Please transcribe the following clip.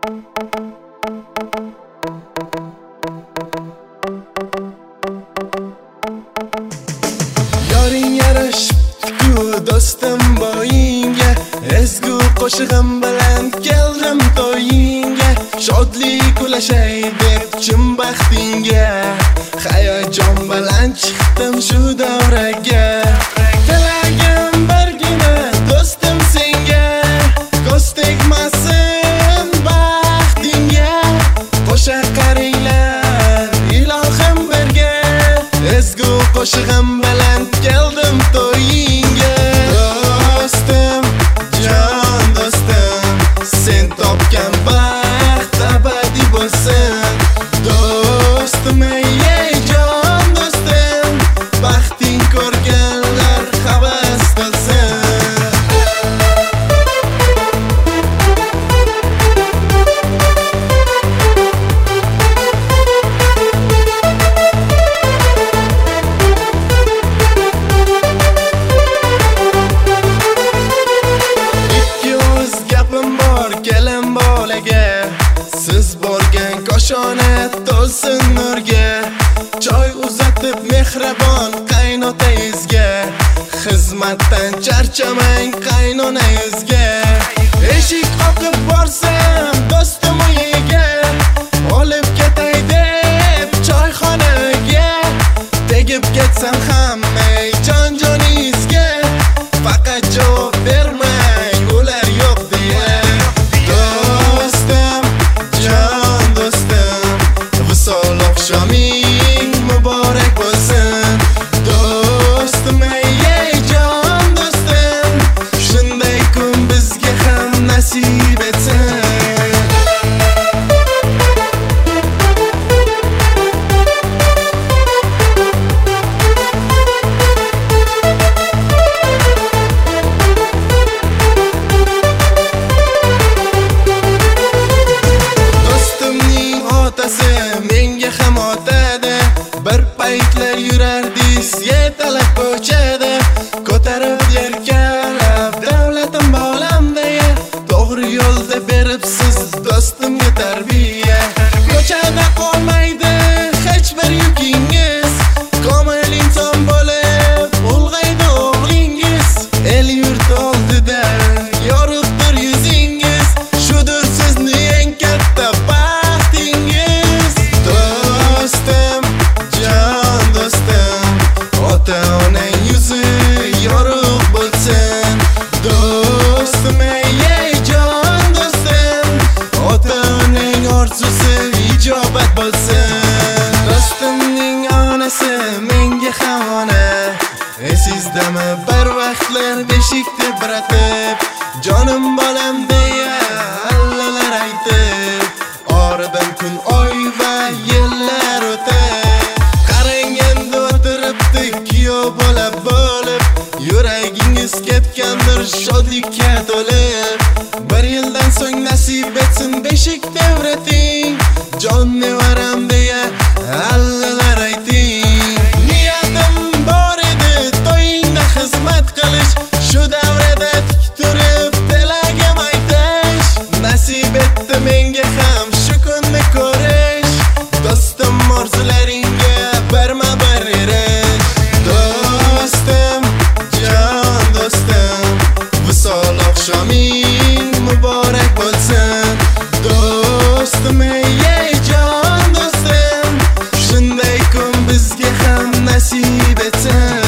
Yoring yarashibdi-ku do'stim bo'yingga, ezgu qo'shig'im bilan keldim to'yingga. Shodlik ulashay deb chin baxtingga, hayajon bilan chiqdim shu davraga. Tilagim birgina do'stim senga, ko'z tegmasin baxtingga. Qo'sha qaringlar ilohim birga, ezgu qo'shig'im bilan keldim to'yingga. Do'stim, jon do'stim, sen topgan baxt abadiy bo'lsin. Do'stim, ey jon do'stim, baxting ko'rganlar havas qilsin. Kelin bolaga, siz borgan koshona to'lsin nurga. Choy uzatib mehribon qaynotangizga, xizmatdan charchamang qaynonangizga. Eshik qoqib borsam do'stim uyiga, olib ketay deb choyxonaga. Tegib ketsam ham ey jon-joningizga, faqat javob bermang ular yo'q deya. Oqshoming muborak bo'lsin. Do'stim, ey jon do'stim, shunday kun bizga ham nasib etsin. Do'stimning otasi menga ham otadi, bir paytlar yurardiz yetalab ko'chada. Ko'tarib yerkalab davlatim bolam deya, to'g'ri yo'lda beribsiz do'stimga tarbiya. Ko'chada qolmaydi hech bir yukingiz, komil inson bo'lib ulg'aydi o'g'lingiz. El yurt oldida yorug'dir yuzingiz, shudir sizni eng katta baxtingiz. Do'stim, jon do'stim, ota-onang yuzi yorug' bo'lsin. Do'stim, ey jon do'stim, ota-onang orzusi ijobat bo'lsin. Do'stimning onasi menga ham ona, esizdami bir vaqtlar beshikda biratib, jonim bolam deya allalar aytib. Oradan kun oy va yillar o'tib, qarang endi o'tiribdi kuyov bola bo'lib. Yuragingiz ketgandir shodlikka to'lib, bir yildan so'ng nasib etsin beshik devrating, jon nevaram deya allalar ayting. Niyatim bor edi to'yingda xizmat qilish, shu davrada tik turib tilagim aytish. Nasib etdi menga ham shu kunni ko'rish, do'stim orzularingga barma-bir erish. Do'stim, jon do'stim, visol oqshoming muborak bo'lsin. Do'stim, ey jon do'stim, shunday kun bizga ham nasib etsin.